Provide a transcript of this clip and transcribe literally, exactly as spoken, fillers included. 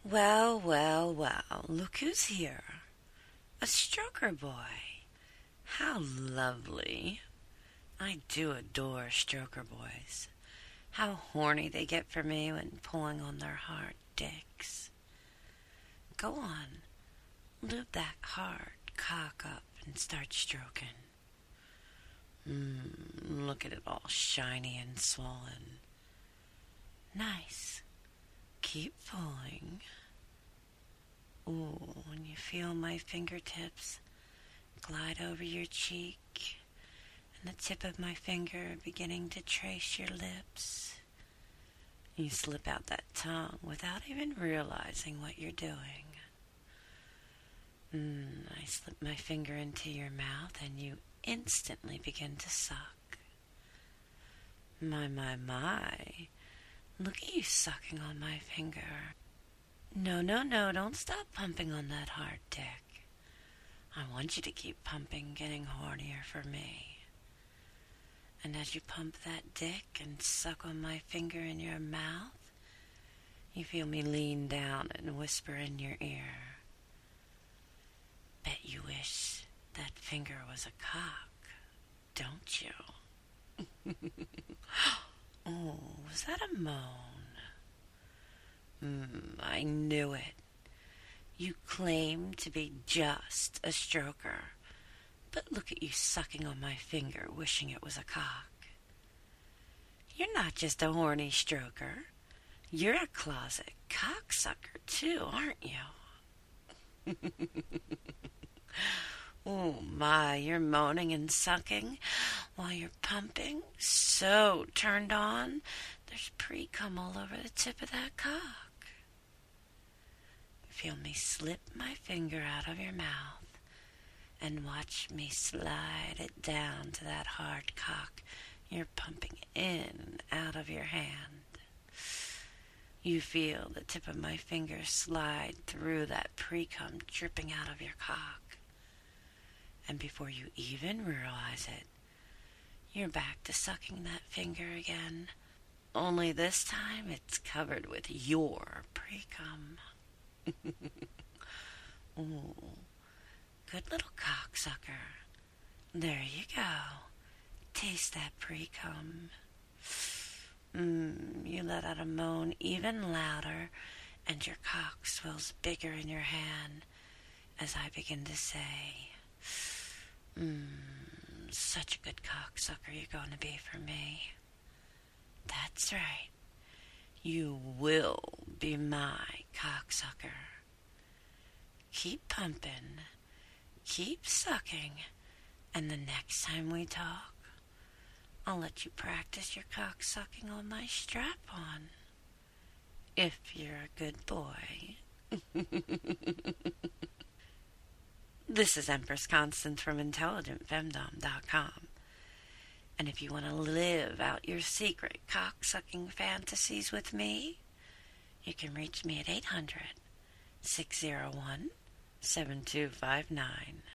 Well, well, well, look who's here. A stroker boy. How lovely. I do adore stroker boys. How horny they get for me when pulling on their hard dicks. Go on, lube that hard cock up and start stroking. Mmm, look at it all shiny and swollen. Nice. Keep pulling. Ooh, when you feel my fingertips glide over your cheek and the tip of my finger beginning to trace your lips, you slip out that tongue without even realizing what you're doing. Mm, I slip my finger into your mouth and you instantly begin to suck. My, my, my. Look at you sucking on my finger. No, no, no, don't stop pumping on that hard dick. I want you to keep pumping, getting hornier for me. And as you pump that dick and suck on my finger in your mouth, you feel me lean down and whisper in your ear. Bet you wish that finger was a cock, don't you? Oh, was that a moan? Hmm, I knew it. You claim to be just a stroker, but look at you sucking on my finger, wishing it was a cock. You're not just a horny stroker. You're a closet cocksucker, too, aren't you? Oh, my, you're moaning and sucking while you're pumping. So turned on, there's pre-cum all over the tip of that cock. Feel me slip my finger out of your mouth and watch me slide it down to that hard cock you're pumping in and out of your hand. You feel the tip of my finger slide through that pre-cum dripping out of your cock. And before you even realize it, you're back to sucking that finger again. Only this time it's covered with your pre-cum. Ooh, good little cocksucker. There you go. Taste that pre-cum. Mmm, you let out a moan even louder, and your cock swells bigger in your hand as I begin to say, Mmm, such a good cocksucker you're going to be for me. That's right. You will be my cocksucker. Keep pumping, keep sucking, and the next time we talk, I'll let you practice your cocksucking on my strap-on. If you're a good boy. This is Empress Constance from intelligent femdom dot com. And if you want to live out your secret cocksucking fantasies with me, you can reach me at eight hundred, six oh one, seven two five nine.